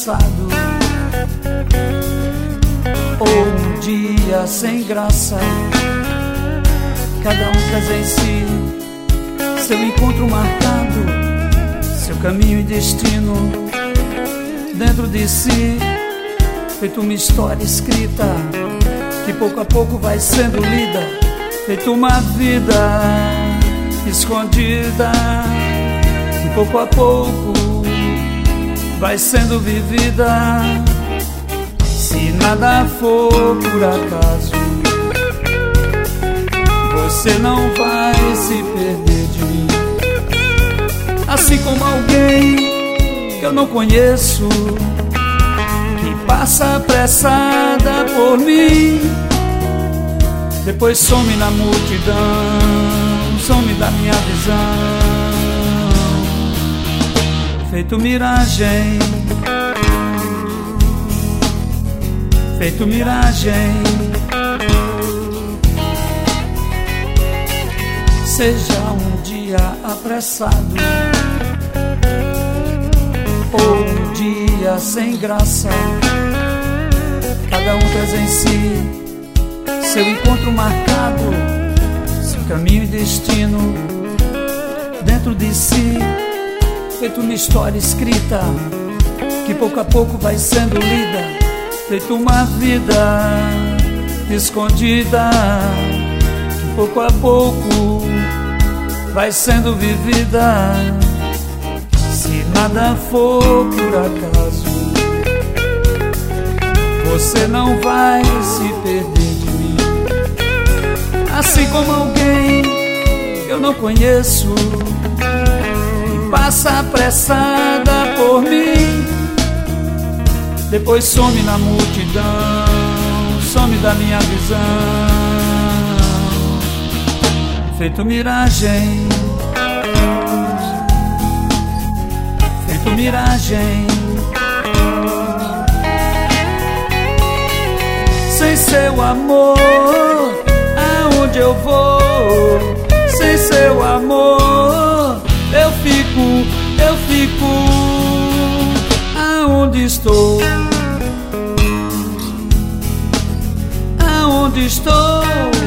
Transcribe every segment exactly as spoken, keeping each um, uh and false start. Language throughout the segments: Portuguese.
apressado, ou um dia sem graça. Cada um traz em si seu encontro marcado, seu caminho e destino dentro de si, feito uma história escrita que pouco a pouco vai sendo lida, feito uma vida escondida que pouco a pouco vai sendo vivida. Se nada for por acaso, você não vai se perder de mim. Assim como alguém que eu não conheço, que passa apressada por mim, depois some na multidão, some da minha visão, feito miragem, feito miragem. Seja um dia apressado, ou um dia sem graça. Cada um traz em si seu encontro marcado, seu caminho e destino dentro de si, feito uma história escrita que pouco a pouco vai sendo lida, feito uma vida escondida que pouco a pouco vai sendo vivida. Se nada for por acaso, você não vai se perder de mim. Assim como alguém que eu não conheço, que passa apressada por mim, depois some na multidão, some da minha visão, feito miragem, feito miragem. Sem seu amor, aonde eu vou? Sem seu amor, eu fico, eu fico aonde estou, aonde estou.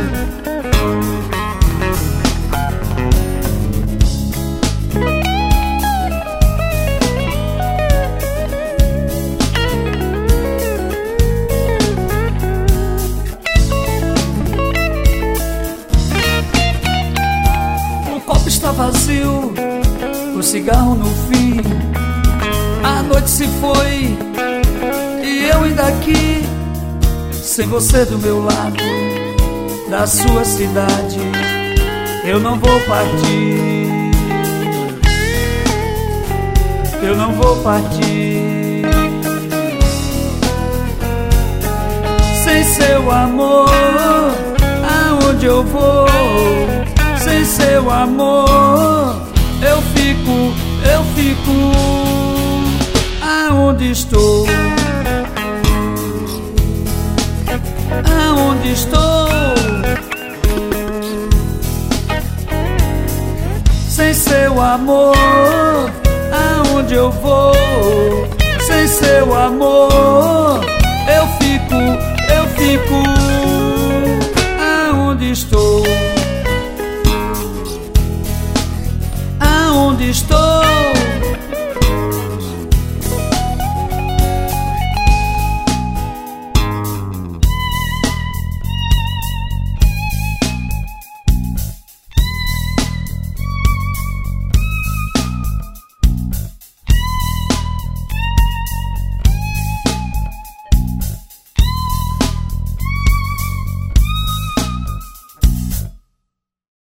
Está vazio, o cigarro no fim, a noite se foi e eu ainda aqui, sem você do meu lado, da sua cidade, eu não vou partir, eu não vou partir. Sem seu amor, aonde eu vou? Sem seu amor, eu fico, eu fico aonde estou, aonde estou. Sem seu amor, aonde eu vou? Sem seu amor,